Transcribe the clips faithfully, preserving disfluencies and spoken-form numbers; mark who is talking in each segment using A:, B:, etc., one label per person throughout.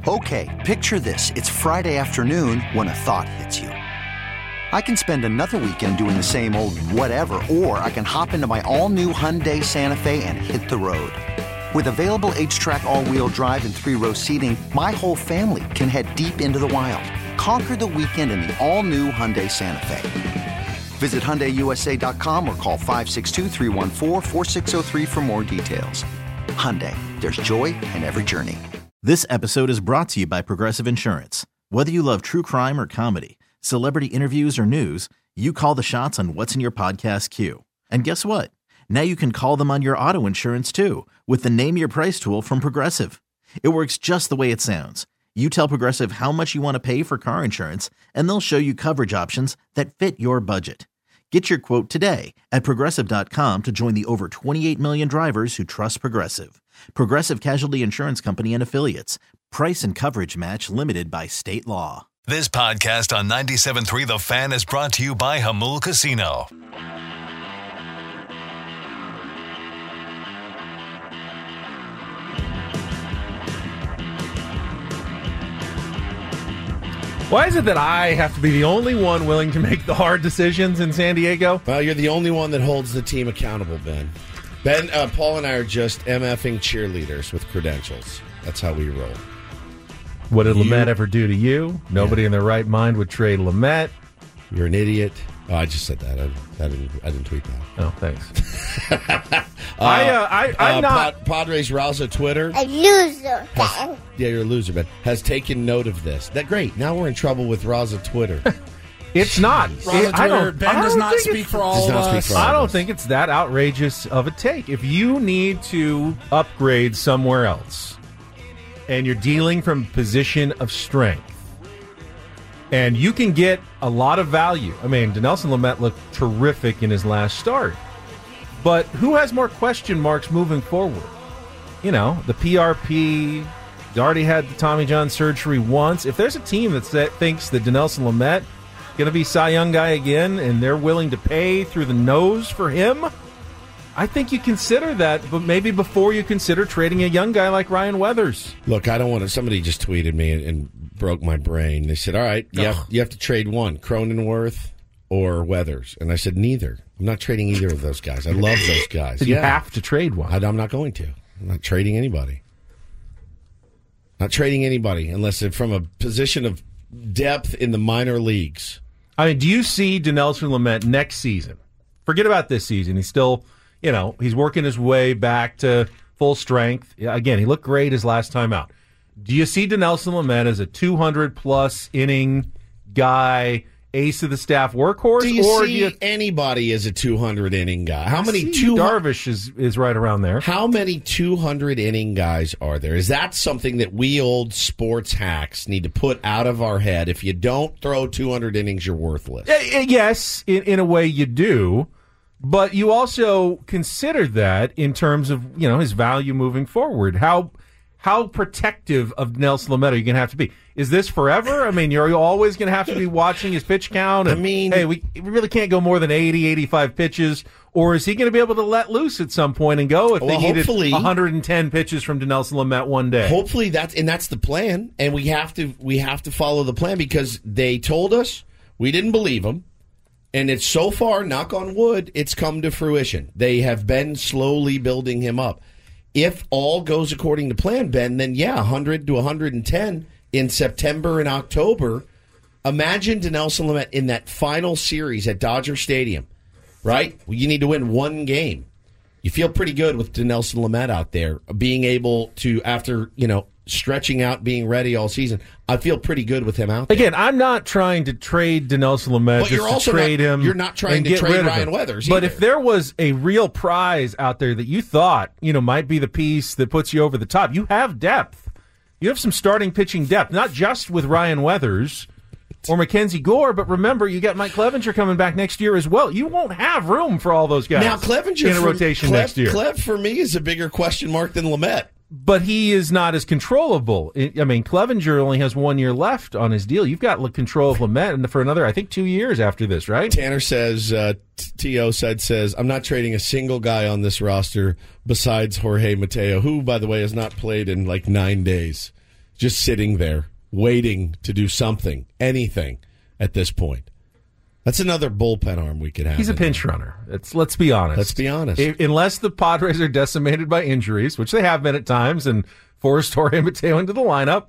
A: Okay, picture this. It's Friday afternoon when a thought hits you. I can spend another weekend doing the same old whatever, or I can hop into my all-new Hyundai Santa Fe and hit the road. With available H-Track all-wheel drive and three-row seating, my whole family can head deep into the wild. Conquer the weekend in the all-new Hyundai Santa Fe. Visit Hyundai U S A dot com or call five six two, three one four, four six zero three for more details. Hyundai, there's joy in every journey.
B: This episode is brought to you by Progressive Insurance. Whether you love true crime or comedy, celebrity interviews or news, you call the shots on what's in your podcast queue. And guess what? Now you can call them on your auto insurance too with the Name Your Price tool from Progressive. It works just the way it sounds. You tell Progressive how much you want to pay for car insurance, and they'll show you coverage options that fit your budget. Get your quote today at Progressive dot com to join the over twenty-eight million drivers who trust Progressive. Progressive Casualty Insurance Company and Affiliates. Price and coverage match limited by state law.
C: This podcast on ninety-seven point three The Fan is brought to you by Hamul Casino.
D: Why is it that I have to be the only one willing to make the hard decisions in San Diego?
E: Well, you're the only one that holds the team accountable, Ben. Ben, uh, Paul and I are just MFing cheerleaders with credentials. That's how we roll.
D: What did
E: You-
D: Lamet ever do to you? Nobody
E: Yeah.
D: in their right mind would trade Lamet.
E: You're an idiot. Oh, I just said that. I, I didn't. I didn't tweet that.
D: Oh, thanks. I, uh, I, I'm
E: uh,
D: not.
E: Pod, Padres Raza Twitter.
F: A loser.
E: Has, yeah, you're a loser, Ben. Has taken note of this. That great. Now we're in trouble with Raza Twitter.
D: It's not.
G: Raza
D: It- I
G: Twitter,
D: don't,
G: Ben
D: I
G: does
D: don't
G: not
D: think
G: speak
D: it's-
G: for all
E: Does
G: of
E: not speak
G: us.
E: for all
D: I
E: of
D: don't
E: us.
D: think it's that outrageous of a take. If you need to upgrade somewhere else and you're dealing from a position of strength and you can get a lot of value. I mean, Dinelson Lamet looked terrific in his last start. But who has more question marks moving forward? You know, the P R P, they already had the Tommy John surgery once. If there's a team that sa- thinks that Dinelson Lamet going to be Cy Young guy again, and they're willing to pay through the nose for him, I think you consider that, but maybe before you consider trading a young guy like Ryan Weathers.
E: Look, I don't want to. Somebody just tweeted me and, and broke my brain. They said, "All right, you have, you have to trade one, Cronenworth or Weathers," and I said, "Neither. I'm not trading either of those guys. I love those guys.
D: So you have to trade one.
E: I, I'm not going to. I'm not trading anybody. Not trading anybody unless they're from a position of depth in the minor leagues."
D: I mean, do you see Dinelson Lamet next season? Forget about this season. He's still, you know, he's working his way back to full strength. Yeah, again, he looked great his last time out. Do you see Dinelson Lamet as a two hundred plus inning guy, ace of the staff workhorse?
E: Do you
D: or
E: see
D: do you
E: anybody as a two hundred inning guy? How many
D: see
E: two
D: Darvish is, is right around there.
E: How many two hundred inning guys are there? Is that something that we old sports hacks need to put out of our head? If you don't throw two hundred innings, you're worthless.
D: Uh, Yes, in, in a way you do, but you also consider that in terms of, you know, his value moving forward. How how protective of Nelson Lamet are you going to have to be? Is this forever? I mean, you're always going to have to be watching his pitch count. And,
E: I mean,
D: hey, we, we really can't go more than eighty, eighty-five pitches. Or is he going to be able to let loose at some point and go if
E: Well,
D: they needed
E: hopefully-
D: one hundred ten pitches from Dinelson Lamet one day?
E: Hopefully that's and that's the plan, and we have to we have to follow the plan because they told us, we didn't believe them, and it's so far, knock on wood, it's come to fruition. They have been slowly building him up. If all goes according to plan, Ben, then yeah, one hundred to one hundred ten in September and October. Imagine Dinelson Lamet in that final series at Dodger Stadium, right? Well, you need to win one game. You feel pretty good with Dinelson Lamet out there, being able to, after, you know, stretching out, being ready all season. I feel pretty good with him out there.
D: Again, I'm not trying to trade Dinelson Lamet
E: But
D: just
E: you're also
D: to trade
E: not-
D: him.
E: you're not trying
D: and
E: to
D: get
E: trade
D: rid of
E: Ryan
D: him.
E: Weathers
D: But
E: either.
D: if there was a real prize out there that you thought, you know, might be the piece that puts you over the top, you have depth. You have some starting pitching depth, not just with Ryan Weathers or Mackenzie Gore, but remember, you got Mike Clevenger coming back next year as well. You won't have room for all those guys
E: now, Clevenger
D: in a
E: for,
D: rotation
E: Clev,
D: next year.
E: Clev, for me, is a bigger question mark than Lamet.
D: But he is not as controllable. I I mean, Clevenger only has one year left on his deal. You've got control of Lamet for another, I think, two years after this, right?
E: Tanner says, uh, T O said, says, I'm not trading a single guy on this roster besides Jorge Mateo, who, by the way, has not played in like nine days. just sitting there waiting to do something, anything at this point. That's another bullpen arm we could have.
D: He's a pinch
E: there.
D: runner. It's, let's be honest.
E: Let's be honest.
D: If, unless the Padres are decimated by injuries, which they have been at times, and forced Jorge Mateo into the lineup,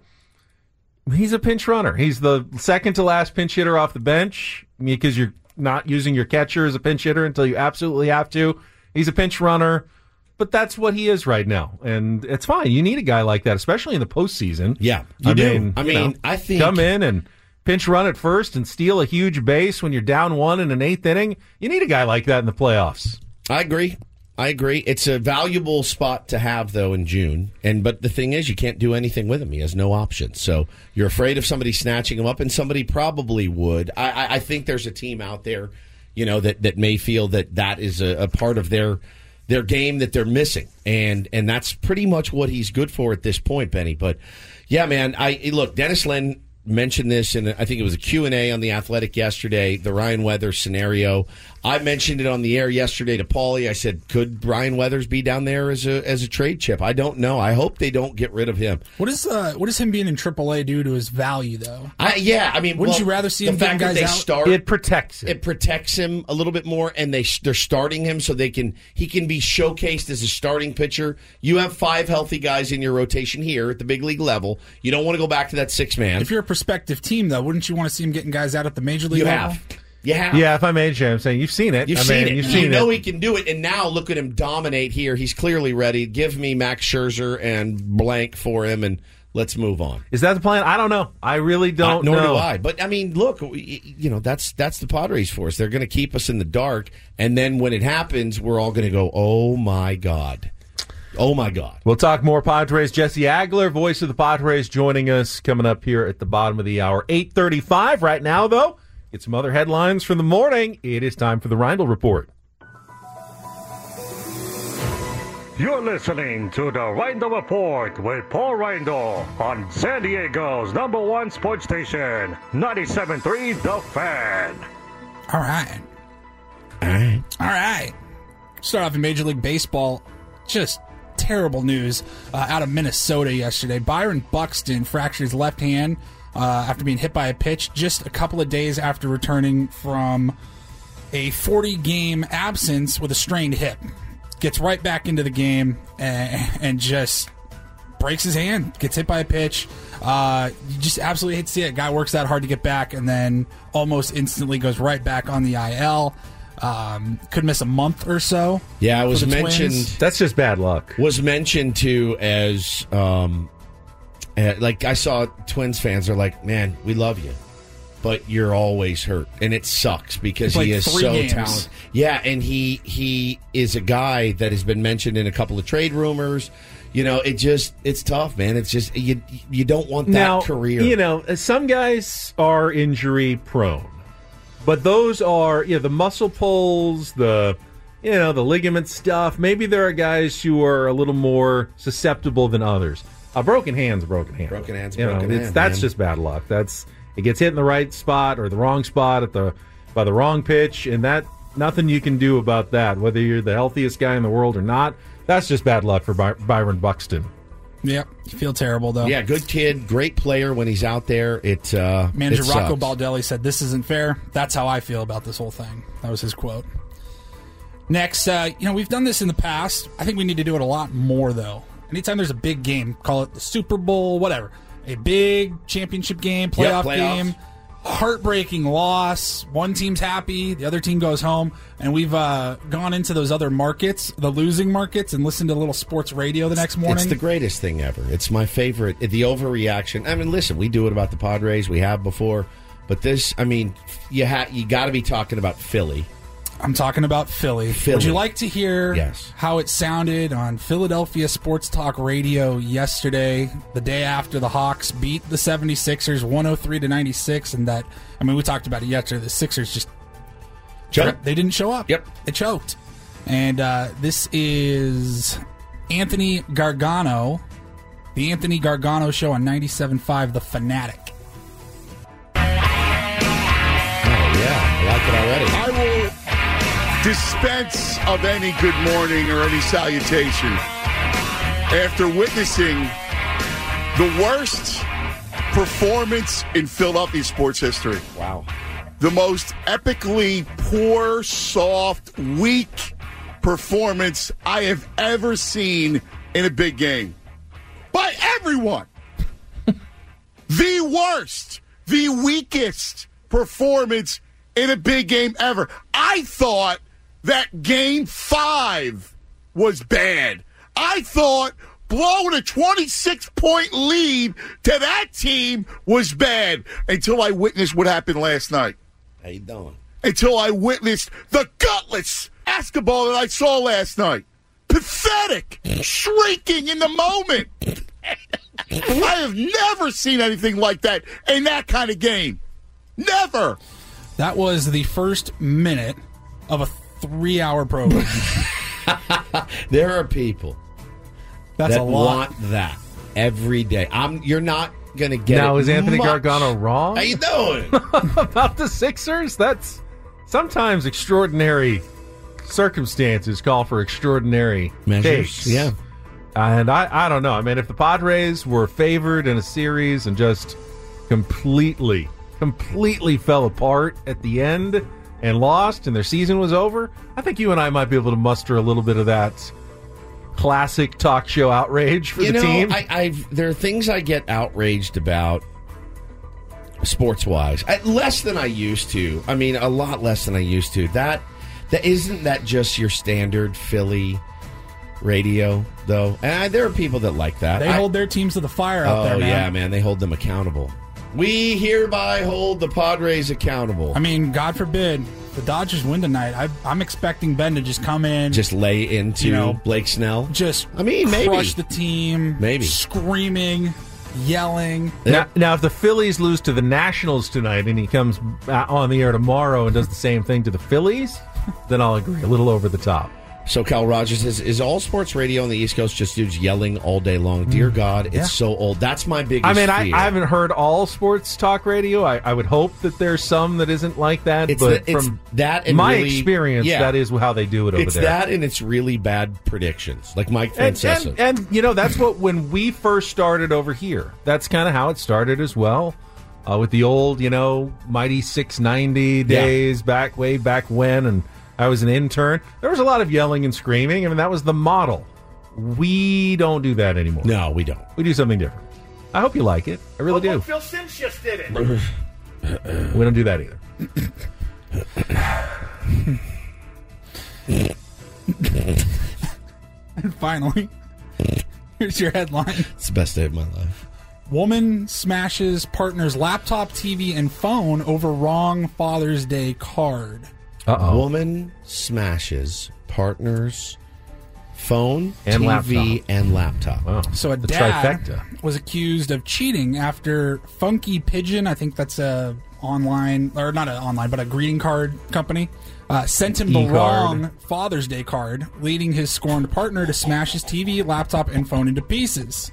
D: he's a pinch runner. He's the second to last pinch hitter off the bench because you're not using your catcher as a pinch hitter until you absolutely have to. He's a pinch runner, but that's what he is right now, and it's fine. You need a guy like that, especially in the postseason.
E: Yeah, you
D: I
E: do.
D: Mean,
E: I mean,
D: know,
E: I think
D: come in and pinch run at first and steal a huge base when you're down one in an eighth inning. You need a guy like that in the playoffs.
E: I agree. I agree. It's a valuable spot to have, though, in June. And but the thing is, you can't do anything with him. He has no options. So you're afraid of somebody snatching him up, and somebody probably would. I, I, I think there's a team out there, you know, that, that may feel that that is a, a part of their their game that they're missing, and and that's pretty much what he's good for at this point, Benny. But yeah, man, I look, Dennis Lin mentioned this, and I think it was a Q and A on The Athletic yesterday, the Ryan Weathers scenario. I mentioned it on the air yesterday to Paulie. I said, could Ryan Weathers be down there as a as a trade chip? I don't know. I hope they don't get rid of him.
F: What is uh, what does him being in triple A do to his value, though?
E: I, yeah, I mean,
F: wouldn't
E: well,
F: you rather see him
E: the fact
F: getting
E: that
F: guys
E: they
F: out?
E: start?
D: It protects him.
E: It protects him a little bit more, and they they're starting him so they can he can be showcased as a starting pitcher. You have five healthy guys in your rotation here at the big league level. You don't want to go back to that six man.
F: If you're a prospective team, though, wouldn't you want to see him getting guys out at the major league
E: You
F: level?
E: have. You have.
D: Yeah, if I'm A J, I'm saying you've seen it.
E: You've
D: I
E: seen
D: mean,
E: it.
D: You've seen
E: you know
D: it.
E: he can do it, and now look at him dominate here. He's clearly ready. Give me Max Scherzer and blank for him, and let's move on.
D: Is that the plan? I don't know. I really don't
E: uh, nor
D: know.
E: do I. But I mean, look, you know that's that's the Padres for us. They're going to keep us in the dark, and then when it happens, we're all going to go, "Oh my God." Oh, my God.
D: We'll talk more Padres. Jesse Agler, voice of the Padres, joining us coming up here at the bottom of the hour. eight thirty-five right now, though. Get some other headlines from the morning. It is time for the Reindl Report.
G: You're listening to the Reindl Report with Paul Reindl on San Diego's number one sports station, ninety-seven point three The Fan.
F: All right.
E: All right.
F: All right. Start off in Major League Baseball. Just terrible news uh, out of Minnesota yesterday. Byron Buxton fractured his left hand uh, after being hit by a pitch just a couple of days after returning from a forty-game absence with a strained hip. Gets right back into the game and, and just breaks his hand, gets hit by a pitch. Uh, you just absolutely hate to see it. Guy works that hard to get back and then almost instantly goes right back on the I L. Um, could miss a month or so.
E: Yeah, it was
F: for the
E: mentioned.
F: Twins.
D: That's just bad luck.
E: Was mentioned too as um, uh, like I saw Twins fans are like, man, we love you, but you're always hurt, and it sucks because
F: He
E: he
F: played
E: is
F: three
E: so
F: games.
E: talented. Yeah, and he he is a guy that has been mentioned in a couple of trade rumors. You know, it just it's tough, man. It's just you you don't want that
D: now,
E: career.
D: You know, some guys are injury prone. But those are, you know, the muscle pulls, the, you know, the ligament stuff. Maybe there are guys who are a little more susceptible than others. A broken hand's a broken hand.
E: Broken hand's a
D: you know,
E: broken
D: it's,
E: hand,
D: That's
E: man.
D: just bad luck. That's it gets hit in the right spot or the wrong spot at the by the wrong pitch, and that nothing you can do about that. Whether you're the healthiest guy in the world or not, that's just bad luck for By- Byron Buxton.
F: Yep. You feel terrible, though.
E: Yeah, good kid, great player when he's out there. It uh,
F: Manager
E: it
F: Rocco
E: sucks.
F: Baldelli said, "This isn't fair." That's how I feel about this whole thing. That was his quote. Next, uh, you know, we've done this in the past. I think we need to do it a lot more, though. Anytime there's a big game, call it the Super Bowl, whatever, a big championship game, playoff
E: playoffs.
F: game, heartbreaking loss. One team's happy, the other team goes home, and we've uh, gone into those other markets, the losing markets, and listened to a little sports radio the next morning.
E: It's the greatest thing ever. It's my favorite. The overreaction. I mean, listen, we do it about the Padres. We have before. But this, I mean, you ha- you got to be talking about Philly.
F: I'm talking about Philly.
E: Philly.
F: Would you like to hear
E: Yes.
F: how it sounded on Philadelphia Sports Talk Radio yesterday, the day after the Hawks beat the seventy-sixers one oh three to ninety-six, and that, I mean, we talked about it yesterday, the Sixers just,
E: Chuck?
F: they didn't show up.
E: Yep.
F: They choked. And uh, this is Anthony Gargano, the Anthony Gargano Show on ninety-seven point five The Fanatic.
E: Oh, yeah. I like it already.
H: I will dispense of any good morning or any salutation after witnessing The worst performance in Philadelphia sports history.
E: Wow.
H: The most epically poor, soft, weak performance I have ever seen in a big game. By everyone. The worst, the weakest performance in a big game ever. I thought that game five was bad. I thought blowing a twenty-six point lead to that team was bad until I witnessed what happened last night.
E: How you doing?
H: Until I witnessed the gutless basketball that I saw last night. Pathetic, shrieking in the moment. I have never seen anything like that in that kind of game. Never.
F: That was the first minute of a three-hour program.
E: There are people
F: That's
E: that
F: a lot.
E: want that every day. I'm. You're not going to get
D: Now,
E: it
D: is Anthony
E: much.
D: Gargano wrong
E: How you doing?
D: about the Sixers? That's sometimes extraordinary circumstances call for extraordinary
E: Measures,
D: takes.
E: yeah.
D: And I, I don't know. I mean, if the Padres were favored in a series and just completely, completely fell apart at the end and lost and their season was over, I think you and I might be able to muster a little bit of that classic talk show outrage for
E: you
D: the
E: know,
D: team.
E: I, I've there are things I get outraged about sports-wise, I, less than I used to. I mean, a lot less than I used to. That that isn't that just your standard Philly radio, though. And I, there are people that like that.
F: They
E: I,
F: hold their teams to the fire out
E: oh
F: there, man.
E: yeah, man, they hold them accountable. We hereby hold the Padres accountable.
F: I mean, God forbid the Dodgers win tonight. I, I'm expecting Ben to just come in,
E: just lay into
F: you know,
E: Blake Snell.
F: just
E: I mean, maybe.
F: crush the team,
E: Maybe.
F: screaming, yelling.
D: Now, now, if the Phillies lose to the Nationals tonight and he comes on the air tomorrow and does the same thing to the Phillies, then I'll agree. A little over the top.
E: So Cal Rogers says, is all sports radio on the East Coast just dudes yelling all day long? Dear God, it's
D: Yeah.
E: so old. That's my biggest
D: I mean, I,
E: fear.
D: I haven't heard all sports talk radio. I, I would hope that there's some that isn't like that.
E: It's
D: but
E: the- it's
D: from
E: that and
D: my
E: really-
D: experience,
E: yeah.
D: that is how they do it over
E: It's
D: there.
E: that and it's really bad predictions, like Mike
D: and,
E: Francesa.
D: and, and, you know, that's what, when we first started over here, that's kind of how it started as well. Uh, with the old, you know, Mighty six ninety days back, way back when, and I was an intern. There was a lot of yelling and screaming. I mean, that was the model. We don't do that anymore.
E: No, we don't.
D: We do something different. I hope you like it. I really do.
G: Phil Simms just did it.
D: We don't do that either.
F: And finally, here's your headline.
E: It's the best day of my life.
F: Woman smashes partner's laptop, T V, and phone over wrong Father's Day card.
D: Uh-oh.
E: Woman smashes partner's phone,
D: And
E: T V,
D: laptop.
E: and laptop.
D: Wow.
F: So a
D: The
F: dad
D: trifecta.
F: was accused of cheating after Funky Pigeon, I think that's a online, or not an online, but a greeting card company, uh, sent him the
D: E-card.
F: wrong Father's Day card, leading his scorned partner to smash his T V, laptop, and phone into pieces.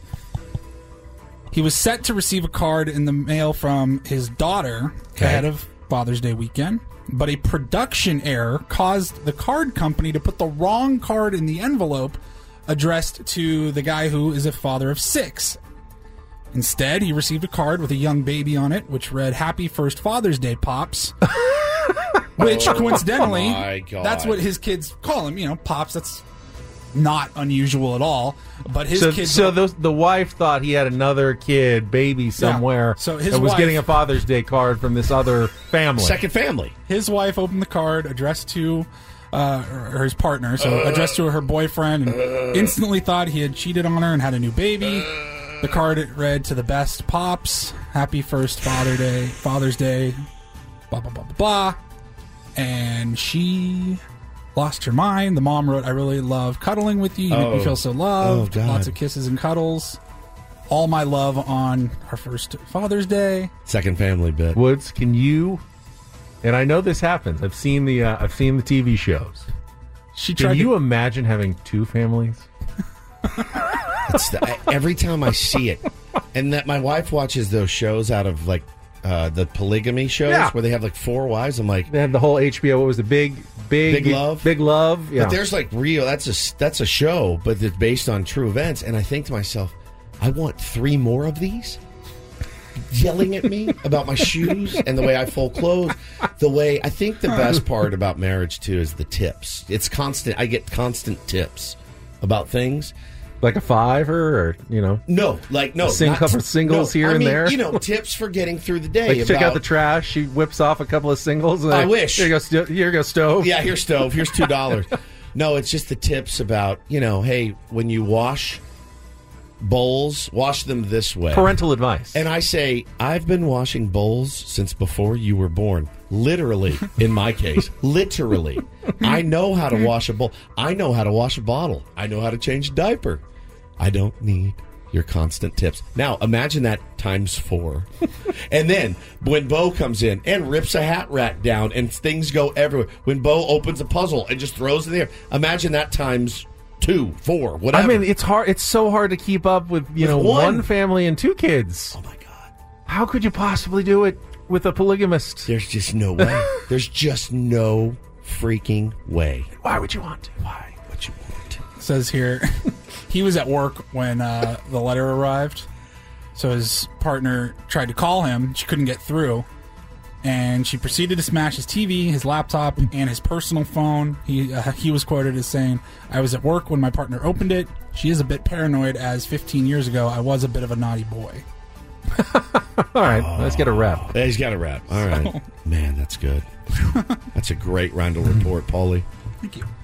F: He was set to receive a card in the mail from his daughter
E: Okay.
F: ahead of Father's Day weekend, but a production error caused the card company to put the wrong card in the envelope addressed to the guy who is a father of six. Instead, he received a card with a young baby on it, which read, "Happy First Father's Day, Pops." Which, coincidentally,
E: Oh my God.
F: that's what his kids call him. You know, Pops, that's not unusual at all. But his
D: So,
F: kids...
D: so the, the wife thought he had another kid, baby somewhere,
F: So his
D: that was
F: wife-
D: getting a Father's Day card from this other family.
E: Second family.
F: His wife opened the card addressed to uh, or his partner, so addressed to her boyfriend, and instantly thought he had cheated on her and had a new baby. The card read, "To the best, Pops. Happy first Father Day, Father's Day." Blah blah blah blah blah. And she lost her mind. The mom wrote, "I really love cuddling with you. You make me
E: Oh.
F: feel so loved.
E: Oh, God.
F: Lots of kisses and cuddles. All my love on our first Father's Day."
E: Second family bit.
D: Woods, can you? And I know this happens. I've seen the uh, I've seen the T V shows.
F: She
D: Can
F: tried
D: you
F: to
D: imagine having two families?
E: It's the, I- every time I see it, and that my wife watches those shows out of like uh, the polygamy shows
D: Yeah.
E: where they have like four wives. I'm like,
D: They had the whole H B O. What was the big, big,
E: Big Love?
D: Big Love. Yeah.
E: but there's like real. That's a that's a show, but it's based on true events. And I think to myself, I want three more of these? Yelling at me about my shoes and the way I fold clothes. The way, I think the best part about marriage, too, is the tips. It's constant. I get constant tips about things.
D: Like a fiver or, you know?
E: No, like, no.
D: A sing-
E: not,
D: couple of singles
E: no,
D: here
E: I
D: and
E: mean,
D: there?
E: You know, tips for getting through the day.
D: Like,
E: about,
D: check out the trash. She whips off a couple of singles. And
E: I
D: like,
E: wish.
D: Here you go, sto- here you go stove.
E: Yeah, here's stove. Here's two dollars. No, it's just the tips about, you know, hey, when you wash bowls, wash them this way.
D: Parental advice.
E: And I say, I've been washing bowls since before you were born. Literally, in my case. Literally. I know how to wash a bowl. I know how to wash a bottle. I know how to change a diaper. I don't need your constant tips. Now, imagine that times four. And then, when Bo comes in and rips a hat rack down and things go everywhere. When Bo opens a puzzle and just throws it in there. Imagine that times two, four, whatever.
D: I mean, it's hard. It's so hard to keep up with, you
E: With
D: know,
E: one.
D: one family and two kids.
E: Oh, my God.
D: How could you possibly do it with a polygamist?
E: There's just no way. There's just no freaking way.
D: Why would you want to?
E: Why would you want to?
F: It says here, he was at work when uh, the letter arrived. So his partner tried to call him. She couldn't get through. And she proceeded to smash his T V, his laptop, and his personal phone. He uh, he was quoted as saying, "I was at work when my partner opened it. She is a bit paranoid, as fifteen years ago I was a bit of a naughty boy."
D: All right, oh, let's get a wrap.
E: Yeah, he's got a wrap. All right. Man, that's good. That's a great Randall report, Paulie.
F: Thank you.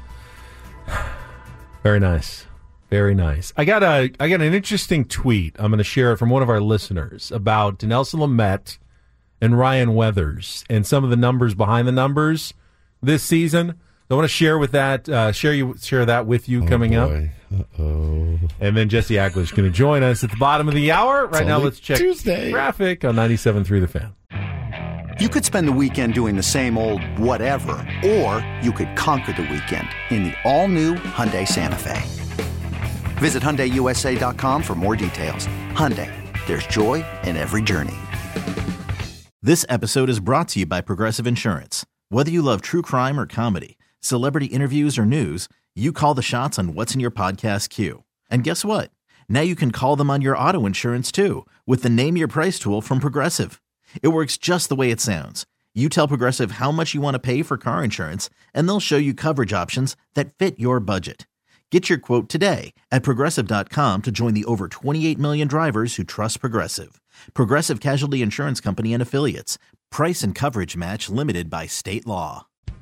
D: Very nice. Very nice. I got a I got an interesting tweet. I'm going to share it from one of our listeners about Dinelson Lamet and Ryan Weathers and some of the numbers behind the numbers this season. I want to share with that uh, share you share that with you
E: Oh,
D: coming
E: boy.
D: up.
E: Uh-oh.
D: And then Jesse Ackler is going to join us at the bottom of the hour. Right now,
E: only
D: let's check
E: Tuesday.
D: traffic on ninety-seven point three The Fan.
A: You could spend the weekend doing the same old whatever, or you could conquer the weekend in the all-new Hyundai Santa Fe. Visit Hyundai U S A dot com for more details. Hyundai, there's joy in every journey.
B: This episode is brought to you by Progressive Insurance. Whether you love true crime or comedy, celebrity interviews or news, you call the shots on what's in your podcast queue. And guess what? Now you can call them on your auto insurance too with the Name Your Price tool from Progressive. It works just the way it sounds. You tell Progressive how much you want to pay for car insurance, and they'll show you coverage options that fit your budget. Get your quote today at Progressive dot com to join the over twenty-eight million drivers who trust Progressive. Progressive Casualty Insurance Company and Affiliates. Price and coverage match limited by state law.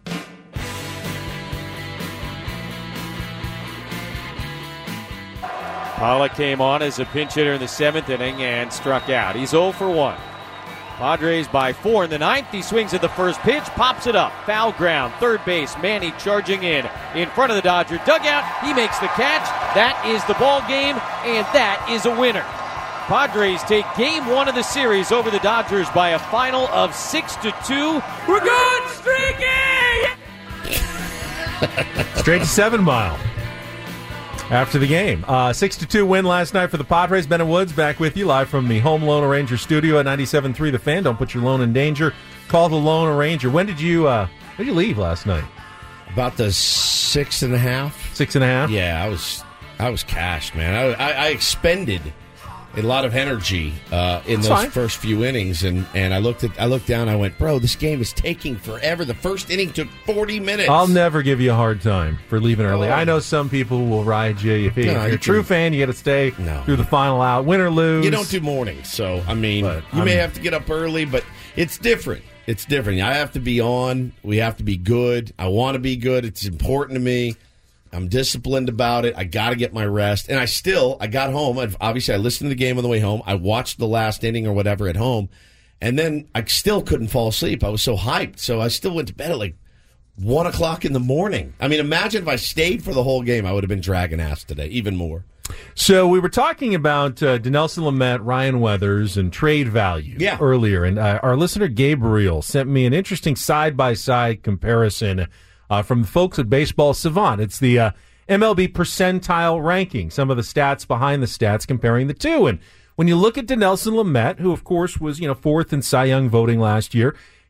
I: Pollock came on as a pinch hitter in the seventh inning and struck out. He's oh for one. Padres by four in the ninth. He swings at the first pitch, pops it up. Foul ground, third base. Manny charging in. In front of the Dodger dugout. He makes the catch. That is the ball game, and that is a winner. Padres take game one of the series over the Dodgers by a final of six to two. We're going streaking!
D: Straight to Seven Mile after the game. Uh, six to two win last night for the Padres. Bennett Woods back with you live from the home Lone Ranger studio at ninety-seven point three The Fan. Don't put your loan in danger. Call the Lone Ranger. When did you uh, when did you leave last night?
E: About the six and a half.
D: Six and a half?
E: Yeah, I was I was cashed, man. I, I, I expended a lot of energy uh, in
D: That's
E: those
D: fine.
E: first few innings, and, and I looked at I looked down. I went, bro, this game is taking forever. The first inning took forty minutes.
D: I'll never give you a hard time for leaving early.
E: Oh.
D: I know some people will ride you. If, if
E: No,
D: you're
E: you
D: a true
E: can-
D: fan, you got to stay
E: No.
D: through the final out, win or lose.
E: You don't do mornings, so I mean,
D: But
E: you may
D: I'm-
E: have to get up early, but it's different. It's different. I have to be on. We have to be good. I want to be good. It's important to me. I'm disciplined about it. I got to get my rest. And I still, I got home. I've, obviously, I listened to the game on the way home. I watched the last inning or whatever at home. And then I still couldn't fall asleep. I was so hyped. So I still went to bed at like one o'clock in the morning. I mean, imagine if I stayed for the whole game. I would have been dragging ass today, even more.
D: So we were talking about uh, Dinelson Lamet, Ryan Weathers, and trade value
E: Yeah.
D: earlier. And uh, our listener Gabriel sent me an interesting side-by-side comparison uh, from the folks at Baseball Savant. It's the uh, M L B percentile ranking, some of the stats behind the stats comparing the two. And when you look at Dinelson Lamet, who, of course, was you know fourth in Cy Young voting last year,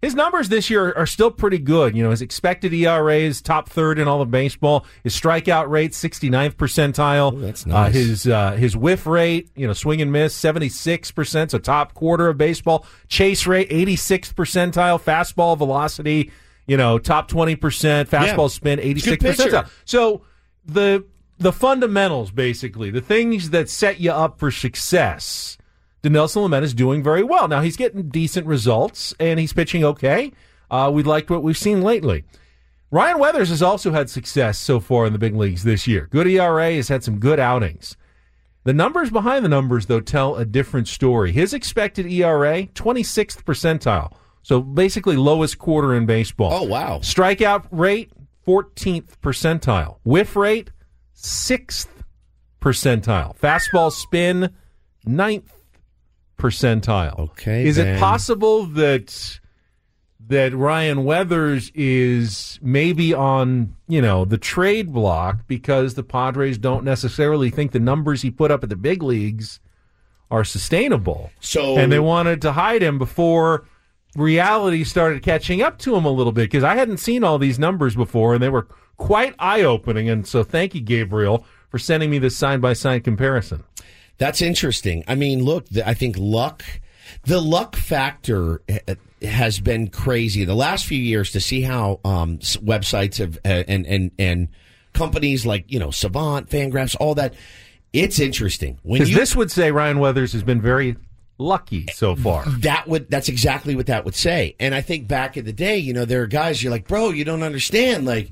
D: his numbers this year are still pretty good. You know, his expected E R A is top third in all of baseball. His strikeout rate, sixty-ninth percentile.
E: Oh, that's nice.
D: Uh, his uh, his whiff rate, you know, swing and miss, seventy-six percent, so top quarter of baseball. Chase rate, eighty-sixth percentile. Fastball velocity, you know, top twenty percent. Fastball
E: Yeah.
D: spin, eighty-sixth percentile. So the the fundamentals, basically, the things that set you up for success, Dinelson Lamet is doing very well. Now, he's getting decent results, and he's pitching okay. Uh, we liked what we've seen lately. Ryan Weathers has also had success so far in the big leagues this year. Good E R A, has had some good outings. The numbers behind the numbers, though, tell a different story. His expected E R A, twenty-sixth percentile, so basically lowest quarter in baseball.
E: Oh, wow.
D: Strikeout rate, fourteenth percentile. Whiff rate, sixth percentile. Fastball spin, ninth percentile.
E: Okay,
D: Is
E: Ben.
D: it possible that that Ryan Weathers is maybe on, you know, the trade block because the Padres don't necessarily think the numbers he put up at the big leagues are sustainable?
E: So,
D: and they wanted to hide him before reality started catching up to him a little bit, because I hadn't seen all these numbers before, and they were quite eye-opening. And so thank you, Gabriel, for sending me this side-by-side comparison.
E: That's interesting. I mean, look, the, I think luck, the luck factor has been crazy the last few years to see how um, websites have uh, and and and companies like, you know, Savant, Fangraphs, all that. It's interesting.
D: Because this would say Ryan Weathers has been very lucky so far.
E: That would that's exactly what that would say. And I think back in the day, you know, there are guys you're like, bro, you don't understand. Like,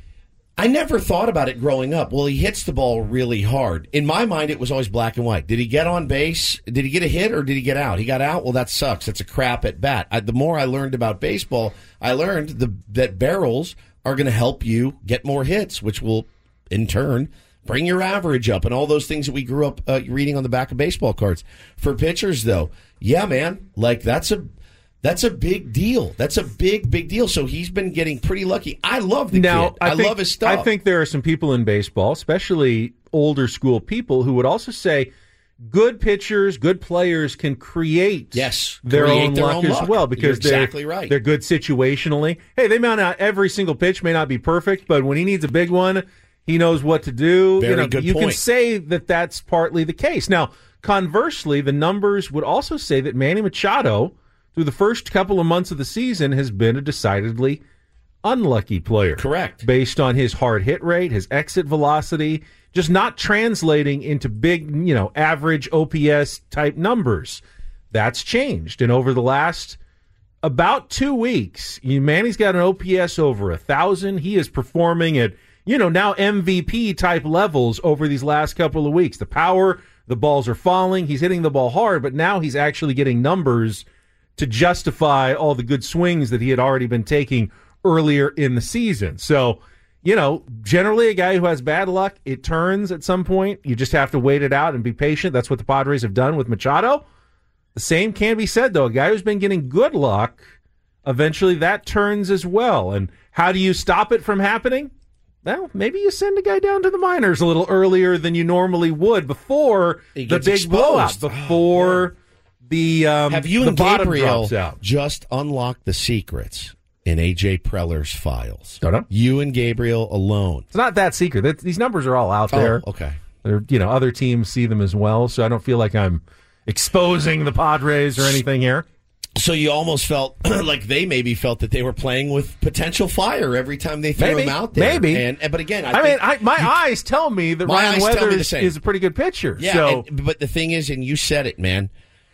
E: I never thought about it growing up. Well, he hits the ball really hard. In my mind, it was always black and white. Did he get on base? Did he get a hit or did he get out? He got out? Well, that sucks. That's a crap at bat. I, the more I learned about baseball, I learned the, that barrels are going to help you get more hits, which will, in turn, bring your average up and all those things that we grew up uh, reading on the back of baseball cards. For pitchers, though, yeah, man, like that's a That's a big deal. That's a big, big deal. So he's been getting pretty lucky. I love the
D: now,
E: kid. I,
D: I think,
E: love his stuff.
D: I think there are some people in baseball, especially older school people, who would also say good pitchers, good players can create
E: yes,
D: their
E: create
D: own
E: their
D: luck
E: own
D: as
E: luck.
D: well, because
E: You're
D: they're
E: exactly right.
D: They're good situationally. Hey, they may not every single pitch may not be perfect, but when he needs a big one, he knows what to do.
E: Very
D: you know,
E: good
D: you
E: point.
D: can say that that's partly the case. Now, conversely, the numbers would also say that Manny Machado, through the first couple of months of the season, has been a decidedly unlucky player.
E: Correct.
D: Based on his hard hit rate, his exit velocity, just not translating into big, you know, average O P S type numbers. That's changed. And over the last about two weeks, you, Manny's got an O P S over a thousand. He is performing at, you know, now M V P type levels over these last couple of weeks. The power, the balls are falling. He's hitting the ball hard, but now he's actually getting numbers to justify all the good swings that he had already been taking earlier in the season. So, you know, generally a guy who has bad luck, it turns at some point. You just have to wait it out and be patient. That's what the Padres have done with Machado. The same can be said, though. A guy who's been getting good luck, eventually that turns as well. And how do you stop it from happening? Well, maybe you send a guy down to the minors a little earlier than you normally would before the big
E: exposed.
D: blowout, before...
E: Oh,
D: The um,
E: Have you
D: the
E: and
D: bottom
E: Gabriel
D: drops out.
E: just unlocked the secrets in A J Preller's files?
D: Don't know.
E: You and Gabriel alone.
D: It's not that secret. That, these numbers are all out there.
E: Oh, okay.
D: They're, you know, other teams see them as well, so I don't feel like I'm exposing the Padres or anything here.
E: So you almost felt like they maybe felt that they were playing with potential fire every time they threw
D: Maybe.
E: him out there.
D: Maybe.
E: And, and but again, I,
D: I mean,
E: think
D: I, my
E: you,
D: eyes tell me that
E: my
D: Ryan
E: eyes tell me the
D: Weathers
E: same.
D: is a pretty good pitcher.
E: Yeah,
D: So
E: and, but the thing is, and you said it, man.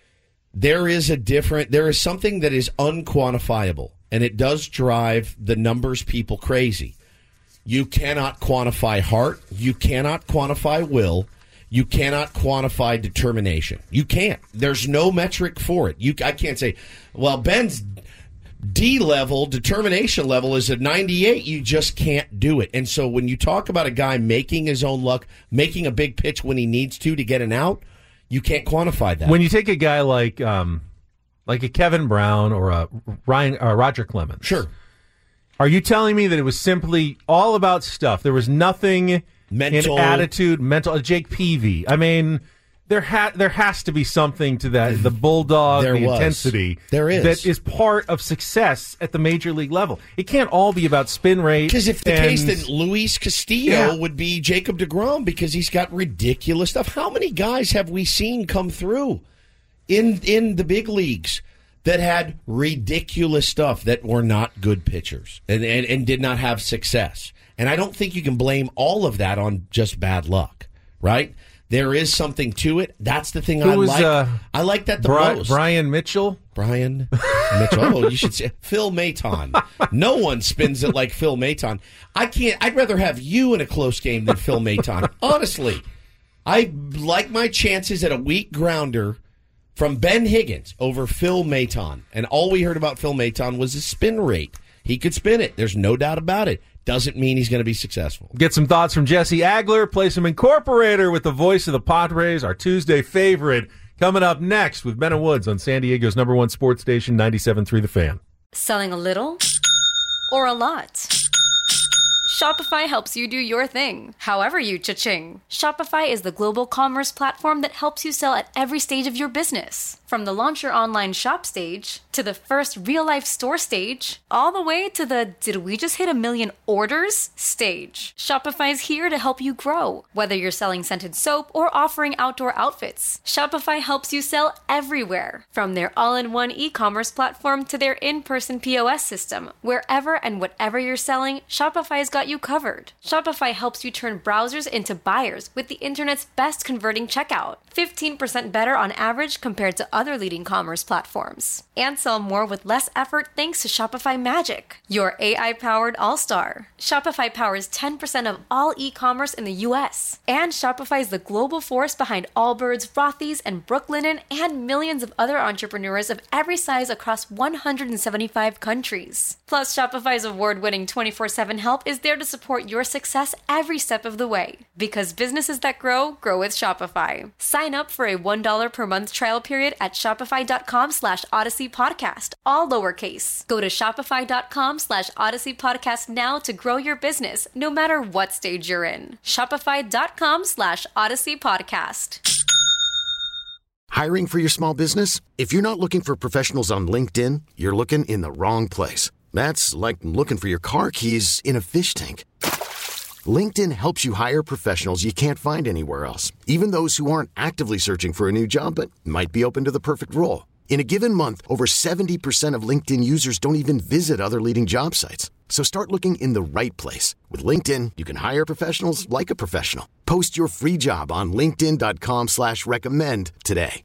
E: There is a different, there is something that is unquantifiable, and it does drive the numbers people crazy. You cannot quantify heart. You cannot quantify will. You cannot quantify determination. You can't. There's no metric for it. You, I can't say, well, Ben's D level, determination level is at ninety-eight. You just can't do it. And so when you talk about a guy making his own luck, making a big pitch when he needs to to get an out, you can't quantify that.
D: when you take a guy like um, like a Kevin Brown or a Ryan uh, Roger Clemens,
E: Sure.
D: Are you telling me that it was simply all about stuff? There was nothing
E: Mental.
D: in attitude, mental. Jake Peavy. I mean, There ha- there has to be something to that, the bulldog,
E: There
D: the
E: was.
D: intensity.
E: There is.
D: That is part of success at the major league level. It can't all be about spin rate.
E: Because if the
D: and-
E: case, then Luis Castillo
D: Yeah.
E: would be Jacob deGrom because he's got ridiculous stuff. How many guys have we seen come through in in the big leagues that had ridiculous stuff that were not good pitchers and, and, and did not have success? And I don't think you can blame all of that on just bad luck, right? There is something to it. That's the thing
D: Who
E: I
D: was,
E: like.
D: uh,
E: I like that the
D: Bri-
E: most.
D: Brian Mitchell?
E: Brian Mitchell. Oh, you should say Phil Maton. No one spins it like Phil Maton. I can't. I'd rather have you in a close game than Phil Maton. Honestly, I like my chances at a weak grounder from Ben Higgins over Phil Maton. And all we heard about Phil Maton was his spin rate. He could spin it. There's no doubt about it. Doesn't mean he's going to be successful.
D: Get some thoughts from Jesse Agler. Play some Incorporator with the voice of the Padres, our Tuesday favorite. Coming up next with Ben and Woods on San Diego's number one sports station, ninety-seven point three The Fan.
J: Selling a little or a lot? Shopify helps you do your thing, however you cha-ching. Shopify is the global commerce platform that helps you sell at every stage of your business. From the launch your online shop stage, to the first real-life store stage, all the way to the did we just hit a million orders stage. Shopify's here to help you grow. Whether you're selling scented soap or offering outdoor outfits, Shopify helps you sell everywhere. From their all-in-one e-commerce platform to their in-person P O S system, wherever and whatever you're selling, Shopify's got you covered. Shopify helps you turn browsers into buyers with the internet's best converting checkout. fifteen percent better on average compared to other leading commerce platforms. And sell more with less effort thanks to Shopify Magic, your A I-powered all-star. Shopify powers ten percent of all e-commerce in the U S. And Shopify is the global force behind Allbirds, Rothy's, and Brooklinen, and millions of other entrepreneurs of every size across one hundred seventy-five countries. Plus, Shopify's award-winning twenty-four seven help is there to support your success every step of the way. Because businesses that grow, grow with Shopify. Sign up for a one dollar per month trial period at shopify.com slash Odyssey Podcast, all lowercase. Go to shopify.com slash Odyssey Podcast now to grow your business, no matter what stage you're in. Shopify.com slash Odyssey Podcast.
K: Hiring for your small business? If you're not looking for professionals on LinkedIn, you're looking in the wrong place. That's like looking for your car keys in a fish tank. LinkedIn helps you hire professionals you can't find anywhere else, even those who aren't actively searching for a new job but might be open to the perfect role. In a given month, over seventy percent of LinkedIn users don't even visit other leading job sites. So start looking in the right place. With LinkedIn, you can hire professionals like a professional. Post your free job on linkedin.com slash recommend today.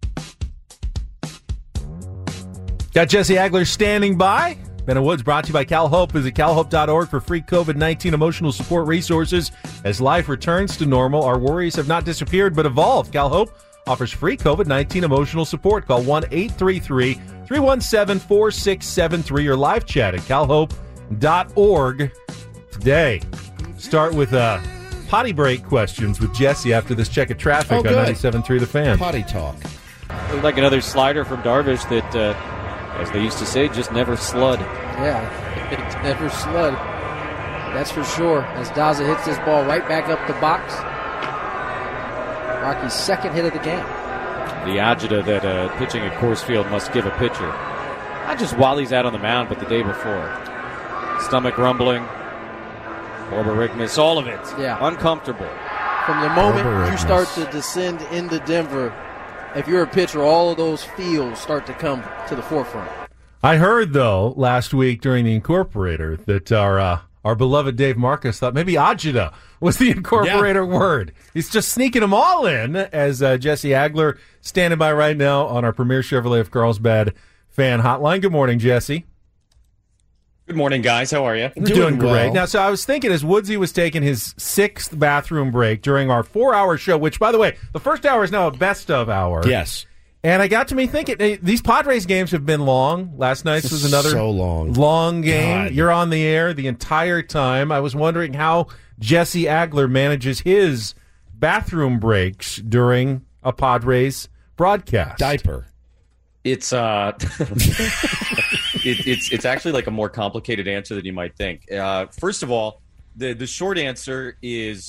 D: Got Jesse Agler standing by. Ben and Woods brought to you by Cal Hope. Visit cal hope dot org for free COVID nineteen emotional support resources. As life returns to normal, our worries have not disappeared but evolved. Cal Hope offers free COVID nineteen emotional support. Call one eight three three, three one seven, four six seven three or live chat at cal hope dot org today. Start with uh, potty break questions with Jesse after this check of traffic
E: Oh,
D: on
E: good.
D: ninety-seven point three The Fan.
E: Potty talk.
I: Looked like another slider from Darvish that, uh, as they used to say, just never slud.
L: Yeah, it never slud. That's for sure. As Daza hits this ball right back up the box. Rocky's second hit of the game.
I: The agita that uh, pitching at Coors Field must give a pitcher. Not just while he's out on the mound, but the day before. Stomach rumbling, borborygmus, all of it.
L: Yeah.
I: Uncomfortable.
L: From the moment you start to descend into Denver, if you're a pitcher, all of those feels start to come to the forefront.
D: I heard, though, last week during the Incorporator that our uh, our beloved Dave Marcus thought maybe agita was the Incorporator
E: Yeah.
D: word. He's just sneaking them all in as uh, Jesse Agler standing by right now on our Premier Chevrolet of Carlsbad fan hotline. Good morning, Jesse.
M: Good morning, guys. How are you?
D: We're doing, great. Now, so I was thinking as Woodsy was taking his sixth bathroom break during our four-hour show, which, by the way, the first hour is now a best-of hour.
E: Yes.
D: And I got to me thinking, hey, these Padres games have been long. Last night's was another
E: So long.
D: long game.
E: God.
D: You're on the air the entire time. I was wondering how Jesse Agler manages his bathroom breaks during a Padres broadcast.
E: Diaper.
M: It's uh, it, it's it's actually like a more complicated answer than you might think. Uh, first of all, the the short answer is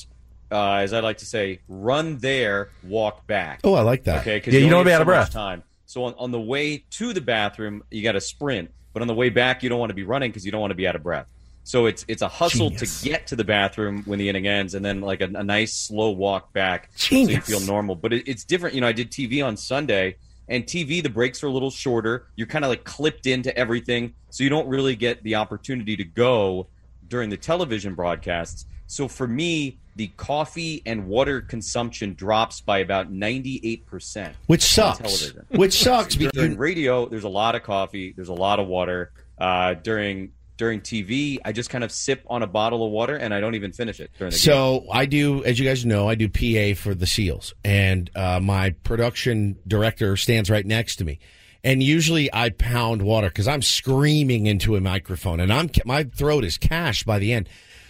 M: uh, as I like to say, run there, walk back.
E: Oh, I like that.
M: Okay, because
D: Yeah,
M: you,
D: you don't
M: only
D: wanna be
M: have
D: out of
M: so much
D: breath.
M: time. So on, on the way to the bathroom, you got to sprint, but on the way back, you don't want to be running because you don't want to be out of breath. So it's it's a hustle
D: Genius.
M: to get to the bathroom when the inning ends, and then like a, a nice slow walk back,
D: Genius.
M: so you feel normal. But it, it's different. You know, I did T V on Sunday, and T V the breaks are a little shorter. You're kind of like clipped into everything, so you don't really get the opportunity to go during the television broadcasts. So for me, the coffee and water consumption drops by about ninety-eight percent.
E: Which
M: on
E: sucks.
M: television.
E: Which sucks.
M: During
E: because
M: radio, there's a lot of coffee. There's a lot of water. Uh, during during T V, I just kind of sip on a bottle of water, and I don't even finish it during the game.
E: So I do, as you guys know, I do P A for the Seals, and uh, my production director stands right next to me. And usually I pound water because I'm screaming into a microphone, and I'm my throat is cashed by the end.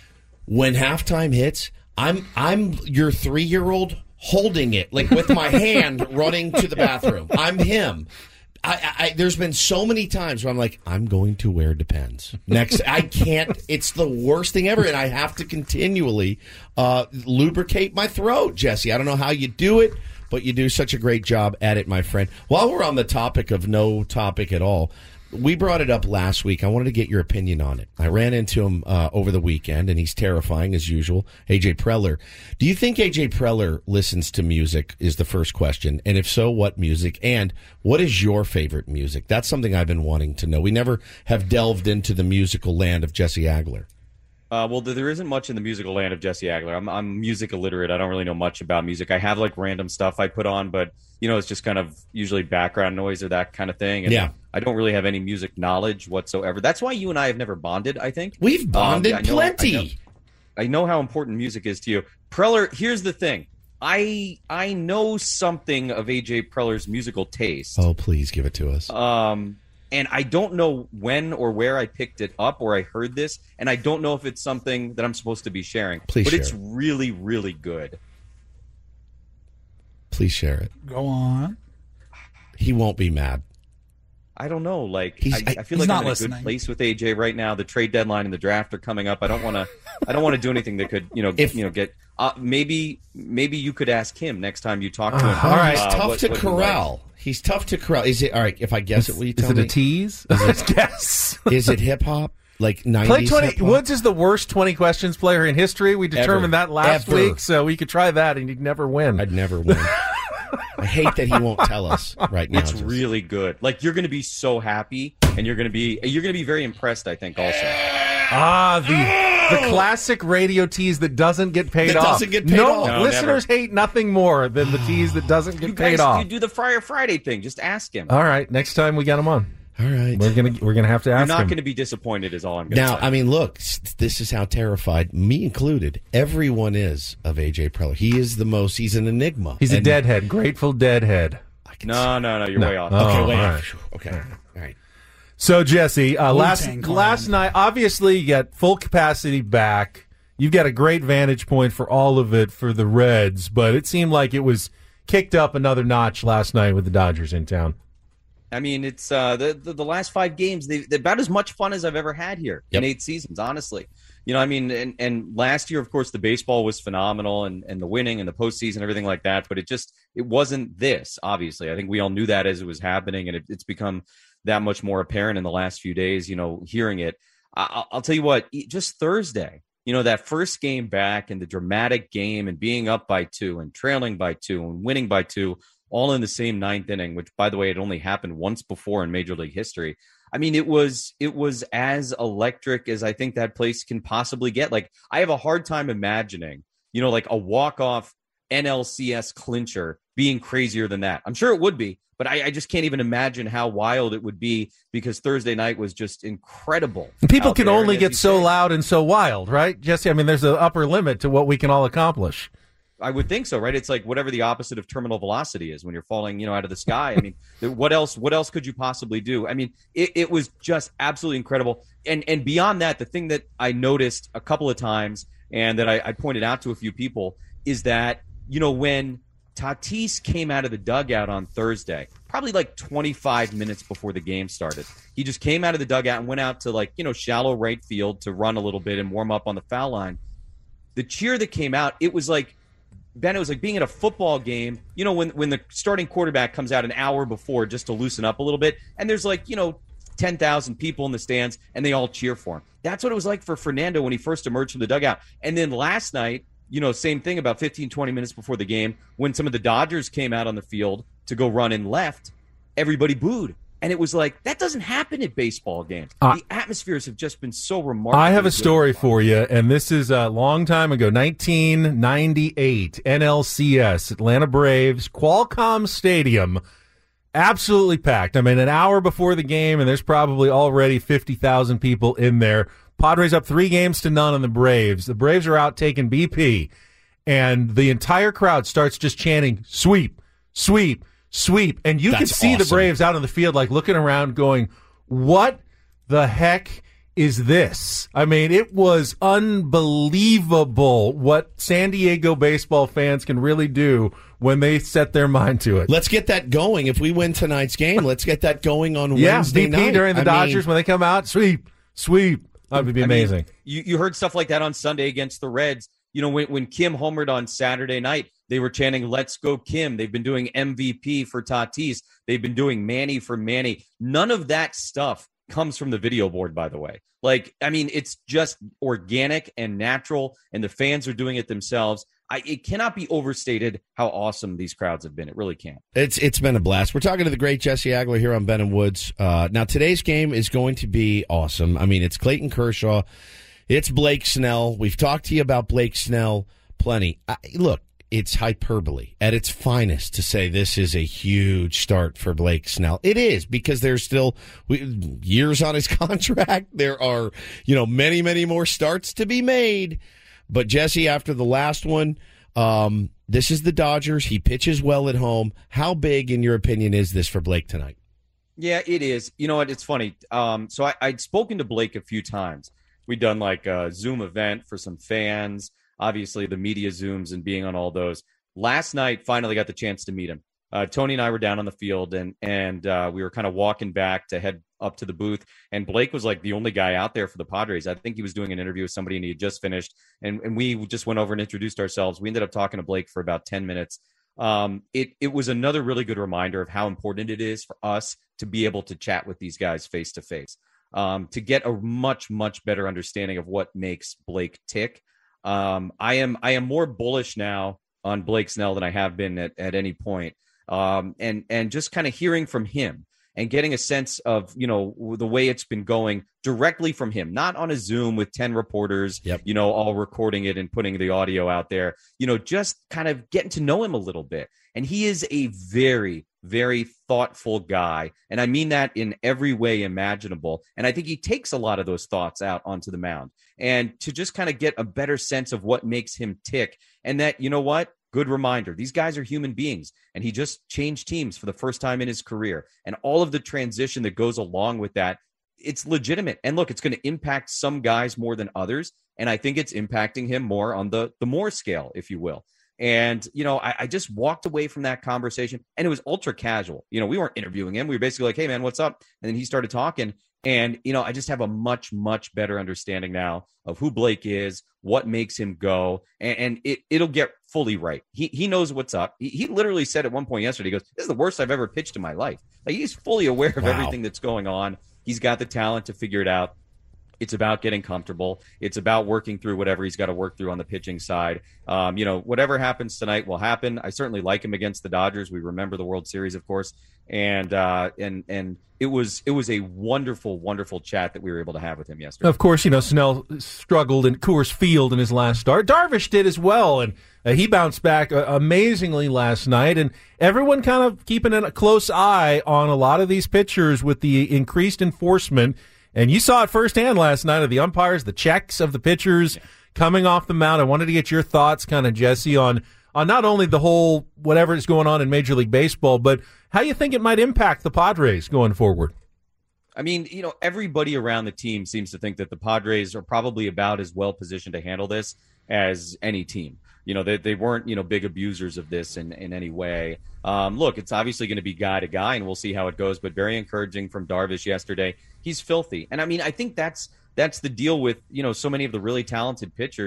E: When halftime hits, I'm I'm your three year old holding it like with my hand running to the bathroom. I'm him. I, I, there's been so many times where I'm like, I'm going to wear Depends next. I can't. It's the worst thing ever, and I have to continually uh, lubricate my throat, Jesse. I don't know how you do it, but you do such a great job at it, my friend. While we're on the topic of no topic at all, we brought it up last week. I wanted to get your opinion on it. I ran into him uh, over the weekend, and he's terrifying as usual. A J Preller. Do you think A J Preller listens to music is the first question? And if so, what music? And what is your favorite music? That's something I've been wanting to know. We never have delved into the musical land of Jesse Agler.
M: Uh, well, there isn't much in the musical land of Jesse Agler. I'm, I'm music illiterate. I don't really know much about music. I have like random stuff I put on, but you know, it's just kind of usually background noise or that kind of thing. And
E: Yeah.
M: I don't really have any music knowledge whatsoever. That's why you and I have never bonded, I think.
E: We've bonded
M: Um, I know-
E: plenty.
M: I know, I know how important music is to you. Preller, here's the thing. I I know something of A J Preller's musical taste.
E: Oh, please give it to us.
M: Um, and I don't know when or where I picked it up or I heard this, and I don't know if it's something that I'm supposed to be sharing.
E: Please
M: but
E: share
M: it's
E: it.
M: really, really good.
E: Please share it.
F: Go on.
E: He won't be mad.
M: I don't know. Like
E: He's-
M: I, I feel
F: he's
M: like
F: not
M: I'm in a
F: listening.
M: good place with A J right now. The trade deadline and the draft are coming up. I don't want to. I don't want to do anything that could, you know,
E: If-
M: you know, get. Uh, maybe, maybe you could ask him next time you talk to him.
D: all right.
E: He's
M: uh,
E: tough
M: what-
E: to
M: what he likes.
E: corral. He's tough to corral. Is it all right? If I guess it, will you
D: Is
E: tell
D: it
E: me?
D: a tease? Yes.
E: Is it hip hop? Like nineties
D: Play twenty.
E: hip-hop?
D: Woods is the worst twenty questions player in history. We determined
E: Ever.
D: that last
E: Ever.
D: week, so we could try that, and you'd never win.
E: I'd never win. I hate that he won't tell us right now.
M: It's
E: Just-
M: really good. Like you're going to be so happy, and you're going to be you're going to be very impressed. I think also.
D: Ah, the the classic radio tease that doesn't get paid
E: That
D: off.
E: doesn't get paid
D: no,
E: off.
M: No,
D: listeners hate nothing more than the tease that doesn't get
M: You
D: paid
M: guys,
D: off.
M: you do the Friar Friday thing. Just ask him.
D: All right, next time we got him on,
E: All right.
D: we're gonna we're gonna have to
M: You're
D: ask
M: not
D: him.
M: going to be disappointed. Is all I'm going to
E: Now,
M: say.
E: I mean, look, s- this is how terrified, me included, everyone is of A J Preller. He is the most, he's an enigma.
D: He's a
E: And-
D: deadhead, Grateful Deadhead.
E: I can
M: no, no, no. You're
D: No.
M: way off.
D: Oh,
E: Okay, wait.
D: all right.
E: Okay. All right.
D: So Jesse, uh, last
F: Wu-Tang Clan.
D: last night, obviously you got full capacity back. You've got a great vantage point for all of it for the Reds, but it seemed like it was kicked up another notch last night with the Dodgers in town.
M: I mean, it's uh, the, the the last five games. They, they're about as much fun as I've ever had here
E: Yep.
M: in eight seasons. Honestly, you know, I mean, and, and last year, of course, the baseball was phenomenal, and, and the winning and the postseason, everything like that. But it just it wasn't this. Obviously, I think we all knew that as it was happening, and it, it's become that much more apparent in the last few days. You know, hearing it, I, I'll tell you what. Just Thursday, you know, that first game back and the dramatic game and being up by two and trailing by two and winning by two, all in the same ninth inning, which, by the way, it only happened once before in Major League history. I mean, it was it was as electric as I think that place can possibly get. Like, I have a hard time imagining, you know, like a walk-off N L C S clincher being crazier than that. I'm sure it would be, but I, I just can't even imagine how wild it would be because Thursday night was just incredible.
D: People
M: out
D: can
M: there.
D: only
M: And as
D: get
M: you
D: so
M: say,
D: loud and so wild, right, Jesse? I mean, there's an upper limit to what we can all accomplish.
M: I would think so, right? It's like whatever the opposite of terminal velocity is when you're falling, you know, out of the sky. I mean, th- what else? What else could you possibly do? I mean, it, it was just absolutely incredible. And and beyond that, the thing that I noticed a couple of times and that I, I pointed out to a few people is that, you know, when Tatis came out of the dugout on Thursday, probably like twenty-five minutes before the game started, he just came out of the dugout and went out to, like, you know, shallow right field to run a little bit and warm up on the foul line. the cheer that came out, it was like, Ben, it was like being at a football game, you know, when, when the starting quarterback comes out an hour before just to loosen up a little bit, and there's like, you know, ten thousand people in the stands, and they all cheer for him. That's what it was like for Fernando when he first emerged from the dugout. And then last night, you know, same thing about fifteen, twenty minutes before the game, when some of the Dodgers came out on the field to go run and left, everybody booed. And it was like, that doesn't happen at baseball games. Uh, the atmospheres have just been so remarkable.
D: I have a story for you, and this is a long time ago, nineteen ninety-eight, N L C S, Atlanta Braves, Qualcomm Stadium, absolutely packed. I mean, an hour before the game, and there's probably already fifty thousand people in there. Padres up three games to none on the Braves. The Braves are out taking B P, and the entire crowd starts just chanting, sweep, sweep, sweep. And you
E: That's
D: can see
E: awesome.
D: the Braves out on the field, like looking around going, what the heck is this? I mean, it was unbelievable what San Diego baseball fans can really do when they set their mind to it.
E: Let's get that going. If we win tonight's game, let's get that going on
D: yeah,
E: Wednesday
D: B P
E: night.
D: during the
E: I
D: Dodgers
E: mean,
D: when they come out, sweep, sweep. That would be amazing.
M: I mean, you, you heard stuff like that on Sunday against the Reds. You know, when, when Kim homered on Saturday night, they were chanting, let's go Kim. They've been doing M V P for Tatis. They've been doing Manny for Manny. None of that stuff comes from the video board, by the way. Like, I mean, it's just organic and natural, and the fans are doing it themselves. I, it cannot be overstated how awesome these crowds have been. It really can't.
E: It's It's been a blast. We're talking to the great Jesse Agler here on Ben and Woods. Uh, now, today's game is going to be awesome. I mean, it's Clayton Kershaw. It's Blake Snell. We've talked to you about Blake Snell plenty. I, look, it's hyperbole at its finest to say this is a huge start for Blake Snell. It is, because there's still years on his contract. There are, you know, many, many more starts to be made. But, Jesse, after the last one, um, this is the Dodgers. He pitches well at home. How big, in your opinion, is this for Blake tonight?
M: Yeah, it is. You know what? It's funny. Um, so I, I'd spoken to Blake a few times. We'd done like a Zoom event for some fans, obviously the media Zooms and being on all those. Last night, finally got the chance to meet him. Uh, Tony and I were down on the field, and and uh, we were kind of walking back to head up to the booth. And Blake was like the only guy out there for the Padres. I think he was doing an interview with somebody, and he had just finished. And, and we just went over and introduced ourselves. We ended up talking to Blake for about ten minutes. Um, it it was another really good reminder of how important it is for us to be able to chat with these guys face to face. Um, to get a much, much better understanding of what makes Blake tick. Um, I am I am more bullish now on Blake Snell than I have been at, at any point. Um, and and just kind of hearing from him and getting a sense of, you know, the way it's been going directly from him, not on a Zoom with ten reporters,
E: yep.
M: you know, all recording it and putting the audio out there, you know, just kind of getting to know him a little bit. And he is a very, very thoughtful guy. And I mean that in every way imaginable. And I think he takes a lot of those thoughts out onto the mound. And to just kind of get a better sense of what makes him tick. And that, you know what? Good reminder. These guys are human beings. And he just changed teams for the first time in his career. And all of the transition that goes along with that, it's legitimate. And look, it's going to impact some guys more than others. And I think it's impacting him more on the, the more scale, if you will. And, you know, I, I just walked away from that conversation, and it was ultra casual. You know, we weren't interviewing him. We were basically like, hey, man, what's up? And then he started talking. And, you know, I just have a much, much better understanding now of who Blake is, what makes him go, and, and it, it'll get fully right. He he knows what's up. He, he literally said at one point yesterday, he goes, this is the worst I've ever pitched in my life. Like, he's fully aware of
E: wow.
M: everything that's going on. He's got the talent to figure it out. It's about getting comfortable. It's about working through whatever he's got to work through on the pitching side. Um, you know, whatever happens tonight will happen. I certainly like him against the Dodgers. We remember the World Series, of course, and uh, and and it was it was a wonderful, wonderful chat that we were able to have with him yesterday.
D: Of course, you know, Snell struggled in Coors Field in his last start. Darvish did as well, and uh, he bounced back uh, amazingly last night. And everyone kind of keeping a close eye on a lot of these pitchers with the increased enforcement. And you saw it firsthand last night of the umpires, the checks of the pitchers yeah. coming off the mound. I wanted to get your thoughts, kind of, Jesse, on on not only the whole whatever is going on in Major League Baseball, but how you think it might impact the Padres going forward.
M: I mean, you know, everybody around the team seems to think that the Padres are probably about as well positioned to handle this as any team. You know, they they weren't, you know, big abusers of this in, in any way. Um, look, it's obviously going to be guy to guy, and we'll see how it goes, but very encouraging from Darvish yesterday. He's filthy. And I mean, I think that's that's the deal with, you know, so many of the really talented pitchers.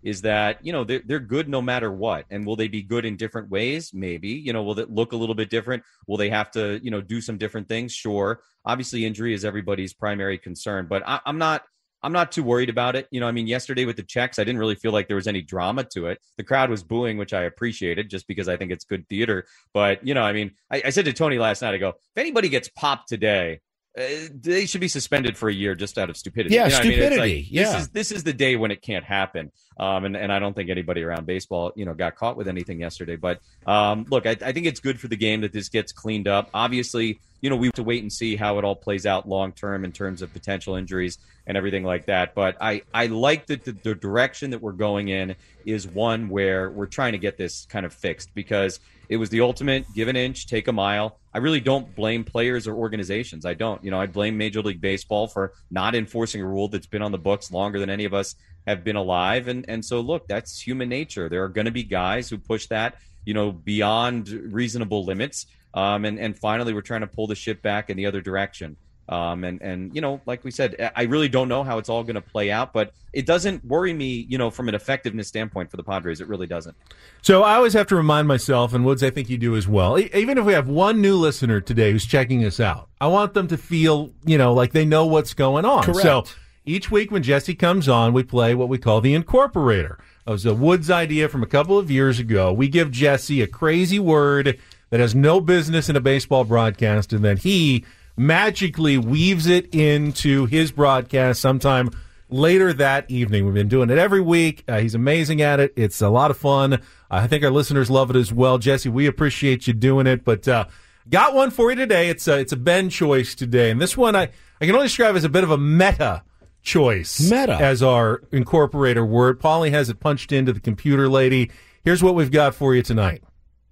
M: is that, you know, they're, they're good no matter what. And will they be good in different ways? Maybe. You know, will it look a little bit different? Will they have to, you know, do some different things? Sure. Obviously, injury is everybody's primary concern, but I, I'm not I'm not too worried about it. You know, I mean, yesterday with the Czechs, I didn't really feel like there was any drama to it. The crowd was booing, which I appreciated just because I think it's good theater. But, you know, I mean, I, I said to Tony last night, I go, if anybody gets popped today, Uh, they should be suspended for a year just out of stupidity.
E: Yeah,
M: you know
E: stupidity.
M: I mean? Like,
E: yeah.
M: This is, this is the day when it can't happen. Um, and, and I don't think anybody around baseball, you know, got caught with anything yesterday. But um, look, I, I think it's good for the game that this gets cleaned up. Obviously, you know, we have to wait and see how it all plays out long term in terms of potential injuries and everything like that. But I, I like that the, the direction that we're going in is one where we're trying to get this kind of fixed, because it was the ultimate give an inch, take a mile. I really don't blame players or organizations. I don't. You know, I blame Major League Baseball for not enforcing a rule that's been on the books longer than any of us have been alive. And and so, look, that's human nature. There are going to be guys who push that, you know, beyond reasonable limits. Um, and, and finally, we're trying to pull the ship back in the other direction. Um, and, and, you know, like we said, I really don't know how it's all going to play out, but it doesn't worry me, you know, from an effectiveness standpoint for the Padres. It really doesn't.
D: So I always have to remind myself, and Woods, I think you do as well, even if we have one new listener today who's checking us out, I want them to feel, you know, like they know what's going on.
E: Correct.
D: So each week when Jesse comes on, we play what we call the Incorporator. It was a Woods idea from a couple of years ago. We give Jesse a crazy word that has no business in a baseball broadcast, and then he magically weaves it into his broadcast sometime later that evening. We've been doing it every week. Uh, he's amazing at it. It's a lot of fun. Uh, I think our listeners love it as well. Jesse, we appreciate you doing it, but uh, got one for you today. It's a, it's a Ben choice today, and this one I, I can only describe as a bit of a meta choice.
E: Meta.
D: As our Incorporator word. Paulie has it punched into the computer lady. Here's what we've got for you tonight.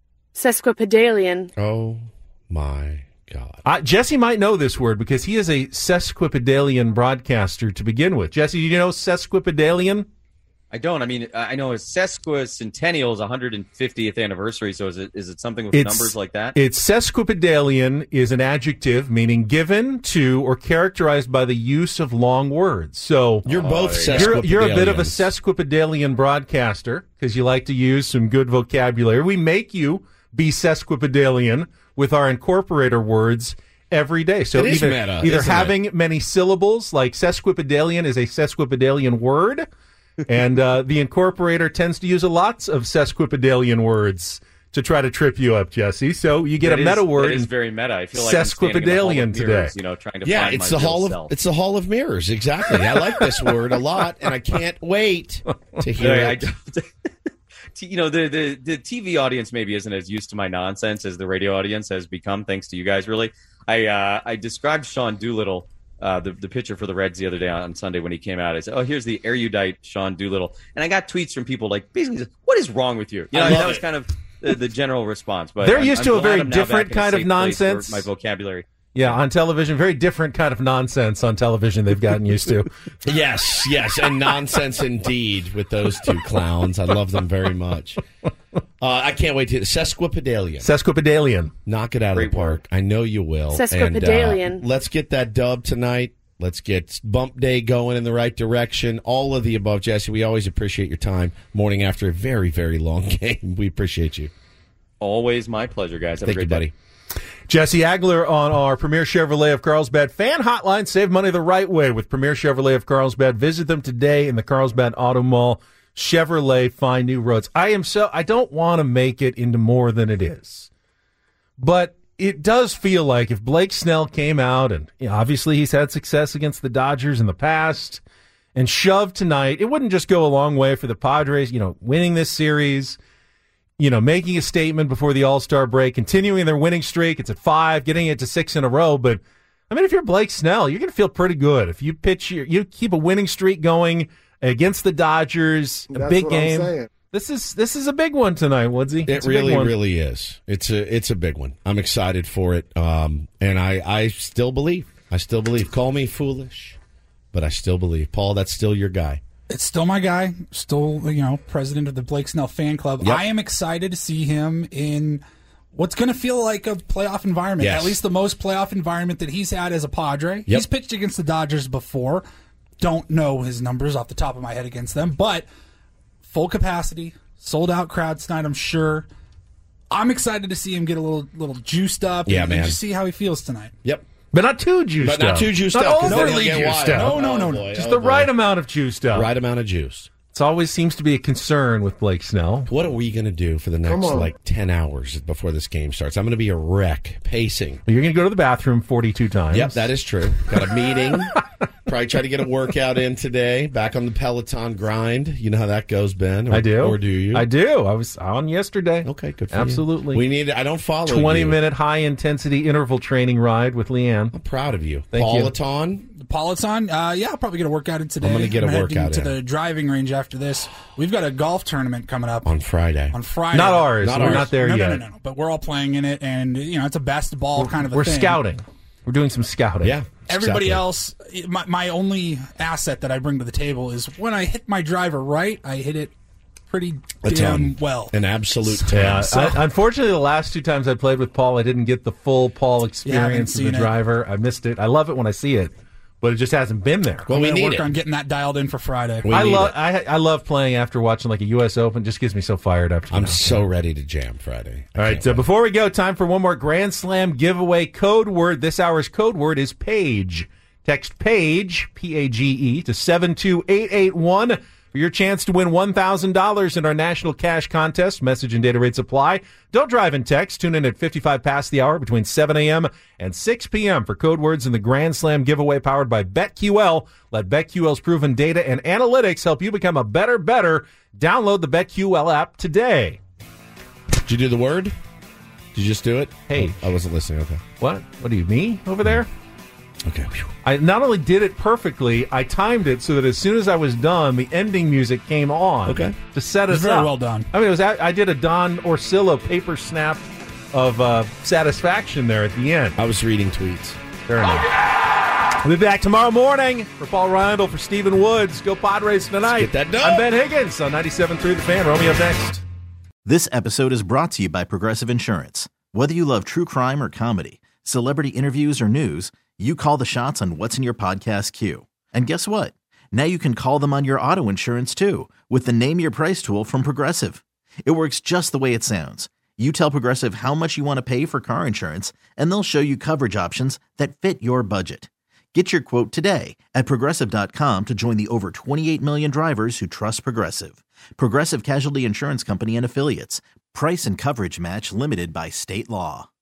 N: Sesquipedalian.
E: Oh, my God.
D: Uh, Jesse might know this word because he is a sesquipedalian broadcaster to begin with. Jesse, do you know sesquipedalian?
M: I don't. I mean, I know a sesquicentennial is one hundred fiftieth anniversary, so is it is it something with
D: It's-
M: numbers like that?
D: It's sesquipedalian is an adjective meaning given to or characterized by the use of long words. So
E: You're both
D: you're, you're a bit of a
E: sesquipedalians.
D: sesquipedalian broadcaster because you like to use some good vocabulary. We make you be sesquipedalian with our Incorporator words every day. So
E: It is
D: either,
E: meta,
D: either
E: isn't
D: having many syllables, like sesquipedalian is a sesquipedalian word, and uh, the Incorporator tends to use a lots of sesquipedalian words to try to trip you up, Jesse. So you get
M: That
D: a
M: is-
D: meta word.
M: That is
D: and
M: very meta. I feel like I'm standing in the Hall of
D: sesquipedalian today.
M: Mirrors, you know, trying to
E: Yeah,
M: find
E: it's
M: my
E: the
M: real
E: hall of
M: self.
E: it's the hall of mirrors. Exactly. I like this word a lot, and I can't wait to hear
M: Yeah, I
E: it.
M: don't- you know, the, the the T V audience maybe isn't as used to my nonsense as the radio audience has become, thanks to you guys, really. I uh, I described Sean Doolittle, uh, the, the pitcher for the Reds the other day on Sunday when he came out. I said, oh, here's the erudite Sean Doolittle. And I got tweets from people like, basically, what is wrong with you? You know,
E: I
M: I mean,
E: love
M: that was
E: it.
M: kind of the, the general response. But
D: They're
M: I'm-
D: used
M: I'm
D: to a
M: glad
D: very
M: I'm now
D: different
M: back in a
D: kind of
M: safe place for
D: nonsense.
M: My vocabulary.
D: Yeah, on television, very different kind of nonsense on television they've gotten used to.
E: Yes, yes, and nonsense indeed with those two clowns. I love them very much. Uh, I can't wait to sesquipedalian.
D: Sesquipedalian.
E: Knock it out of the park. I know you will.
N: Sesquipedalian.
E: And, uh, let's get that dub tonight. Let's get Bump Day going in the right direction. All of the above, Jesse. We always appreciate your time morning after a very, very long game. We appreciate you.
M: Always my pleasure, guys. Have
E: Thank
M: a great
E: you, buddy.
M: day.
D: Jesse Agler on our Premier Chevrolet of Carlsbad fan hotline. Save money the right way with Premier Chevrolet of Carlsbad. Visit them today in the Carlsbad Auto Mall. Chevrolet, find new roads. I am so I don't want to make it into more than it is, but it does feel like if Blake Snell came out and you know, obviously he's had success against the Dodgers in the past and shoved tonight, it wouldn't just go a long way for the Padres. You know, winning this series. You know, making a statement before the All-Star break, continuing their winning streak. It's at five, getting it to six in a row. But, I mean, if you're Blake Snell, you're going to feel pretty good. If you pitch, your, you keep a winning streak going against the Dodgers, a
O: That's
D: big
O: what I'm
D: game.
O: saying.
D: This is this is a big one tonight, Woodsy.
E: It
D: It's a big
E: really,
D: one.
E: really is. It's a it's a big one. I'm excited for it, um, and I, I still believe. I still believe. Call me foolish, but I still believe. Paul, that's still your guy.
F: It's still my guy, still, you know, president of the Blake Snell fan club.
E: Yep.
F: I am excited to see him in what's going to feel like a playoff environment,
E: Yes.
F: at least the most playoff environment that he's had as a Padre.
E: Yep.
F: He's pitched against the Dodgers before. Don't know his numbers off the top of my head against them, but full capacity, sold out crowd tonight, I'm sure. I'm excited to see him get a little little juiced up.
E: Yeah,
F: and,
E: man.
F: and just see how he feels tonight.
E: Yep.
D: But not too juiced
E: But not
D: up.
E: too juiced
D: not
E: up, 'cause then
D: overly
E: he'll get
D: juiced
E: wild.
D: up.
F: No, no, no,
E: Oh,
F: no.
E: boy.
D: Just
E: Oh,
D: the
E: boy.
D: right amount of juiced up.
E: Right amount of juice.
D: It always seems to be a concern with Blake Snell.
E: What are we going to do for the next, like, ten hours before this game starts? I'm going to be a wreck pacing.
D: You're going to go to the bathroom forty-two times.
E: Yep, that is true. Got a meeting. Probably try to get a workout in today. Back on the Peloton grind. You know how that goes, Ben? Or,
D: I do.
E: Or do you?
D: I do. I was on yesterday.
E: Okay, good for
D: Absolutely.
E: you. We need. I don't follow
D: twenty-minute high-intensity interval training ride with Leanne.
E: I'm proud of you.
D: Thank you.
E: Peloton?
F: Peloton, uh, yeah, I'll probably get a workout in today.
E: I'm gonna get a
F: heading
E: workout
F: to
E: in.
F: the driving range after this. We've got a golf tournament coming up
E: On Friday.
F: on Friday.
D: Not ours.
E: Not
D: We're
E: ours.
D: not there
F: no,
D: yet.
F: No, no, no, no. But we're all playing in it, and you know it's a best ball kind of a
D: We're
F: thing.
D: scouting. We're doing some scouting.
E: Yeah.
F: Everybody
E: exactly.
F: else, my, my only asset that I bring to the table is when I hit my driver right, I hit it pretty
E: A
F: damn
E: ton.
F: well.
E: An absolute ton.
D: Yeah,
F: So-
D: I, unfortunately, the last two times I played with Paul, I didn't get the full Paul experience of
F: seen
D: the
F: it.
D: driver. I missed it. I love it when I see it, but it just hasn't been there.
E: Well,
F: I'm
E: we
F: gonna
E: need
F: work
E: it.
F: on getting that dialed in for Friday.
E: We
D: I
E: need
D: love
E: it.
D: I, I love playing after watching like a U S Open. Just gets me so fired up.
E: I'm
D: know.
E: so ready to jam Friday. I
D: All right,
E: can't
D: so
E: wait.
D: before we go, time for one more Grand Slam giveaway code word. This hour's code word is PAGE. Text PAGE, P A G E, to seven two eight eight one for your chance to win one thousand dollars in our national cash contest. Message and data rates apply. Don't drive and text. Tune in at fifty-five past the hour between seven a.m. and six p.m. for code words in the Grand Slam giveaway powered by BetQL. Let BetQL's proven data and analytics help you become a better, better. Download the BetQL app today.
E: Did you do the word? Did you just do it?
D: Hey.
E: Oh, I wasn't listening. Okay.
D: What? What do you, me over there?
E: Okay. Phew.
D: I not only did it perfectly, I timed it so that as soon as I was done, the ending music came on.
E: Okay.
D: To set
F: It was
D: us
F: very
D: up.
F: well done.
D: I mean, it was. I did a Don Orsillo paper snap of uh, satisfaction there at the end.
E: I was reading tweets.
D: Fair enough. We'll be back tomorrow morning for Paul Reindl, for Stephen Woods. Go Padres tonight.
E: get that done.
D: I'm Ben Higgins on ninety-seven point three The Fan. Romeo up next.
B: This episode is brought to you by Progressive Insurance. Whether you love true crime or comedy, celebrity interviews or news, you call the shots on what's in your podcast queue. And guess what? Now you can call them on your auto insurance too with the Name Your Price tool from Progressive. It works just the way it sounds. You tell Progressive how much you want to pay for car insurance, and they'll show you coverage options that fit your budget. Get your quote today at Progressive dot com to join the over twenty-eight million drivers who trust Progressive. Progressive Casualty Insurance Company and Affiliates. Price and coverage match limited by state law.